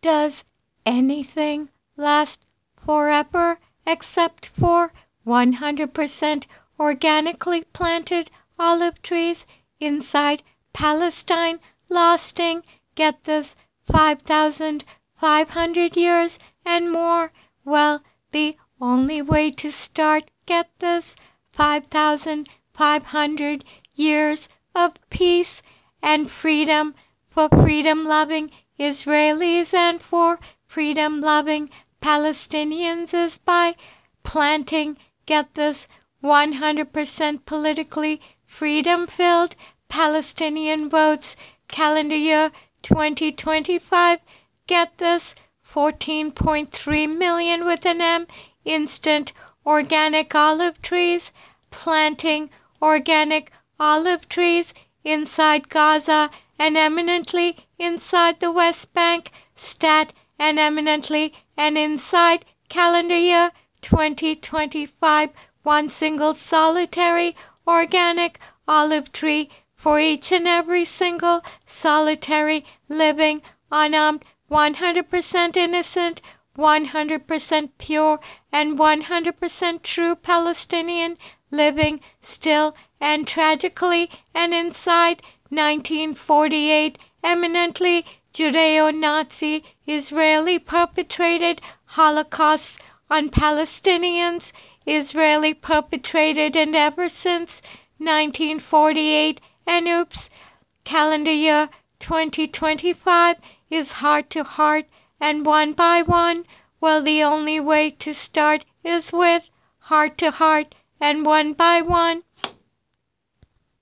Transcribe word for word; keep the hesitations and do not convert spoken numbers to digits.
Does anything last forever except for one hundred percent organically planted olive trees inside Palestine lasting, get this, five thousand five hundred years and more? Well, the only way to start, get this, five thousand five hundred years of peace and freedom for freedom-loving Israelis and for freedom-loving Palestinians is by planting, get this, one hundred percent politically freedom-filled Palestinian votes, calendar year twenty twenty-five, get this, fourteen point three million with an M, instant organic olive trees, planting organic olive trees inside Gaza and eminently inside the West Bank, stat and eminently and inside calendar year twenty twenty-five, one single solitary organic olive tree for each and every single solitary living unarmed one hundred percent innocent, one hundred percent pure, and one hundred percent true Palestinian living still and tragically and inside nineteen forty-eight eminently Judeo-Nazi Israeli perpetrated Holocausts on Palestinians, Israeli perpetrated and ever since nineteen forty-eight, and oops, calendar year twenty twenty-five is heart to heart and one by one. Well, the only way to start is with heart to heart and one by one.